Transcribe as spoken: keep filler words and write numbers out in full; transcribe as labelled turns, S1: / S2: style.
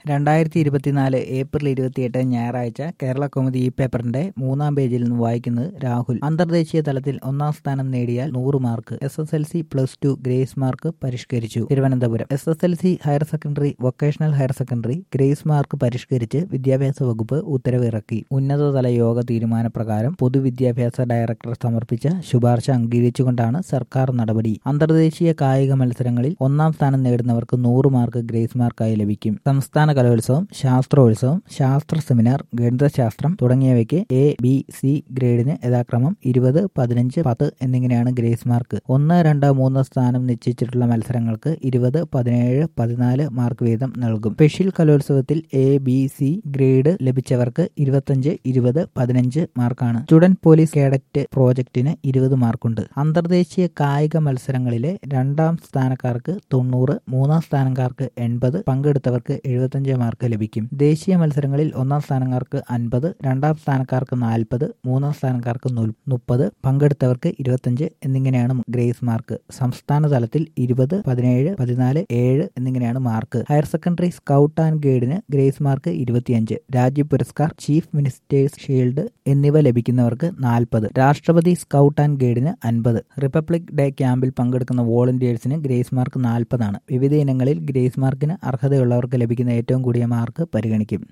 S1: രണ്ടായിരത്തി ഇരുപത്തിനാല് ഏപ്രിൽ ഇരുപത്തിയെട്ട് ഞായറാഴ്ച കേരള കൗമുദി ഈ പേപ്പറിന്റെ മൂന്നാം പേജിൽ നിന്ന് വായിക്കുന്നത് രാഹുൽ. അന്തർദേശീയ തലത്തിൽ ഒന്നാം സ്ഥാനം നേടിയാൽ നൂറ് mark. S S L C plus two grace mark പരിഷ്കരിച്ചു. Thiruvananthapuram. S S L C higher secondary, vocational higher secondary grace mark പരിഷ്കരിച്ച് വിദ്യാഭ്യാസ വകുപ്പ് ഉത്തരവ് ഇറക്കി. ഉന്നതതല യോഗ തീരുമാനപ്രകാരം പൊതുവിദ്യാഭ്യാസ ഡയറക്ടർ സമർപ്പിച്ച ശുപാർശ അംഗീകരിച്ചുകൊണ്ടാണ് സർക്കാർ നടപടി. അന്തർദേശീയ കായിക മത്സരങ്ങളിൽ ഒന്നാം സ്ഥാനം നേടുന്നവർക്ക് നൂറ് മാർക്ക് ഗ്രേസ് മാർക്കായി ലഭിക്കും. സംസ്ഥാന കലോത്സവം, ശാസ്ത്രോത്സവം, ശാസ്ത്ര സെമിനാർ, ഗണിതശാസ്ത്രം തുടങ്ങിയവയ്ക്ക് എ, ബി, സി ഗ്രേഡിന് യഥാക്രമം ഇരുപത്, പതിനഞ്ച്, പത്ത് എന്നിങ്ങനെയാണ് ഗ്രേസ് മാർക്ക്. ഒന്ന്, രണ്ട്, മൂന്ന് സ്ഥാനം നിശ്ചയിച്ചിട്ടുള്ള മത്സരങ്ങൾക്ക് ഇരുപത്, പതിനേഴ്, പതിനാല് മാർക്ക് വീതം നൽകും. സ്പെഷ്യൽ കലോത്സവത്തിൽ എ, ബി, സി ഗ്രേഡ് ലഭിച്ചവർക്ക് ഇരുപത്തഞ്ച്, ഇരുപത്, പതിനഞ്ച് മാർക്കാണ്. സ്റ്റുഡന്റ് പോലീസ് കേഡറ്റ് പ്രോജക്ടിന് ഇരുപത് മാർക്കുണ്ട്. അന്തർദേശീയ കായിക മത്സരങ്ങളിലെ രണ്ടാം സ്ഥാനക്കാർക്ക് തൊണ്ണൂറ്, മൂന്നാം സ്ഥാനക്കാർക്ക് എൺപത്, പങ്കെടുത്തവർക്ക് എഴുപത്തഞ്ച് മാർക്ക് ലഭിക്കും. ദേശീയ മത്സരങ്ങളിൽ ഒന്നാം സ്ഥാനക്കാർക്ക് അൻപത്, രണ്ടാം സ്ഥാനക്കാർക്ക് നാൽപ്പത്, മൂന്നാം സ്ഥാനക്കാർക്ക് മുപ്പത്, പങ്കെടുത്തവർക്ക് ഇരുപത്തഞ്ച് എന്നിങ്ങനെയാണ് ഗ്രേസ് മാർക്ക്. സംസ്ഥാന തലത്തിൽ ഇരുപത്, പതിനേഴ്, പതിനാല്, ഏഴ് എന്നിങ്ങനെയാണ് mark. Higher secondary scout and ഗൈഡിന് ഗ്രേസ് മാർക്ക് ഇരുപത്തിയഞ്ച്, Rajya Puraskar, chief ministers shield എന്നിവ ലഭിക്കുന്നവർക്ക് നാൽപ്പത്, രാഷ്ട്രപതി സ്കൗട്ട് ആൻഡ് ഗൈഡിന് അൻപത്. റിപ്പബ്ലിക് ഡേ ക്യാമ്പിൽ പങ്കെടുക്കുന്ന വോളണ്ടിയേഴ്സിന് ഗ്രേസ് മാർക്ക് നാൽപ്പതാണ്. വിവിധ ഇനങ്ങളിൽ ഗ്രേസ് മാർക്കിന് അർഹതയുള്ളവർക്ക് ലഭിക്കുന്ന ഏറ്റവും കൂടിയ മാർക്ക് പരിഗണിക്കും.